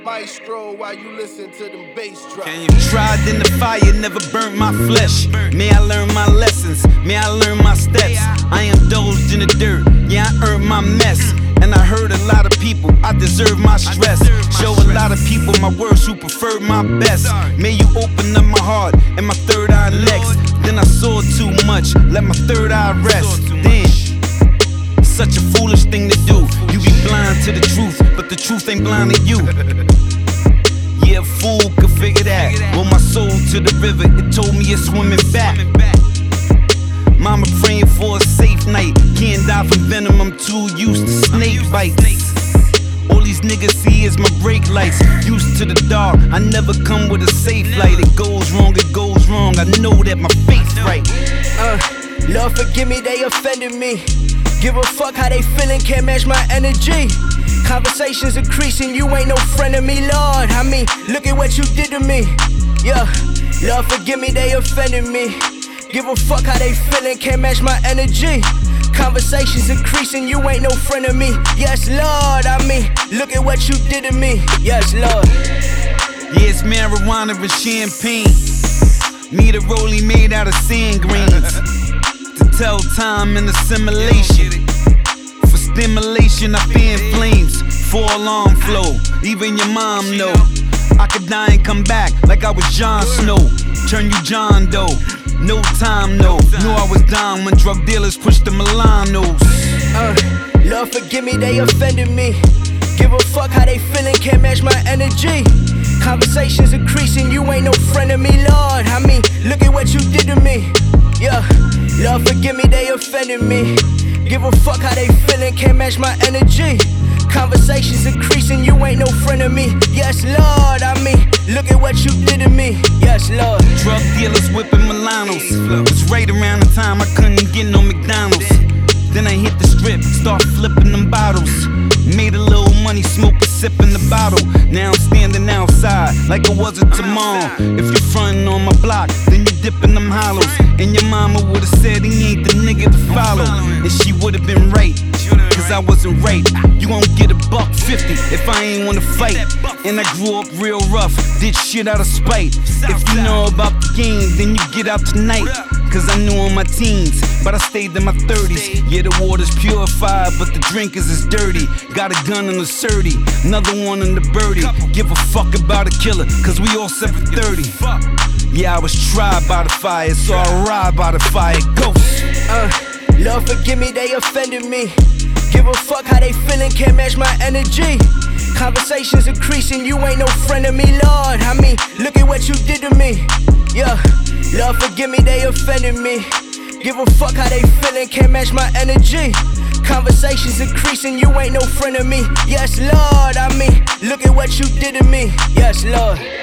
maestro while you listen to them bass drops. Tried in the fire, never burnt my flesh. May I learn my lessons, may I learn my steps. I indulged in the dirt, yeah, I earned my mess. And I heard a lot of people, I deserve my stress. Show a lot of people my worst who prefer my best. May you open up my heart and my third eye next. Then I saw too much, let my third eye rest. Then, such a foolish thing to do. You be blind to the truth, but the truth ain't blind to you. Yeah, a fool could figure that. Roll my soul to the river, it told me it's swimming back. Mama praying for a safe night. Can't die from venom, I'm too used to snake bites. All these niggas see is my brake lights. Used to the dark, I never come with a safe light. It goes wrong, I know that my faith's right. Lord forgive me, they offended me. Give a fuck how they feeling, can't match my energy. Conversations increasing, you ain't no friend of me, Lord. I mean, look at what you did to me. Yeah, Lord forgive me, they offended me. Give a fuck how they feeling, can't match my energy. Conversations increasing, you ain't no friend of me. Yes, Lord, I mean, look at what you did to me. Yes, Lord. Yeah, it's marijuana and champagne. Need a rollie made out of sand grains. To tell time and assimilation. For stimulation, I fan flames. 4-alarm flow, even your mom know. I could die and come back like I was Jon Snow. Turn you John Doe. No time, no. Knew I was down when drug dealers pushed the Milanos. Lord forgive me, they offended me. Give a fuck how they feeling, can't match my energy. Conversations increasing, you ain't no friend of me, Lord. I mean, look at what you did to me. Yeah, Lord forgive me, they offended me. Give a fuck how they feeling, can't match my energy. Conversations increasing, you ain't no friend of me. Yes, Lord, I mean, look at what you did to me. Yes, Lord. Drug dealers whipping Milanos. Was right around the time I couldn't get no McDonald's. Then I hit the strip, start flipping them bottles. Made a little money, smoking, sipping the bottle. Now I'm standing outside like it wasn't tomorrow. If you're frontin' on my block, then you dipping them hollows. And your mama would've said he ain't the nigga to follow. And she would've been right, cause I wasn't right. You gon' get $1.50 if I ain't wanna fight. And I grew up real rough, did shit out of spite. If you know about the game, then you get out tonight. Cause I knew in my teens, but I stayed in my 30s. Yeah, the water's purified, but the drinkers is dirty. Got a gun in the 30, another one in the birdie. Give a fuck about a killer, cause we all 730. Yeah, I was tried by the fire, so I ride by the fire. Ghost. Lord forgive me, they offended me. Give a fuck how they feeling, can't match my energy. Conversations increasing, you ain't no friend of me, Lord. I mean, look at what you did to me. Yeah, Lord forgive me, they offended me. Give a fuck how they feeling, can't match my energy. Conversations increasing, you ain't no friend of me. Yes, Lord, I mean, look at what you did to me. Yes, Lord.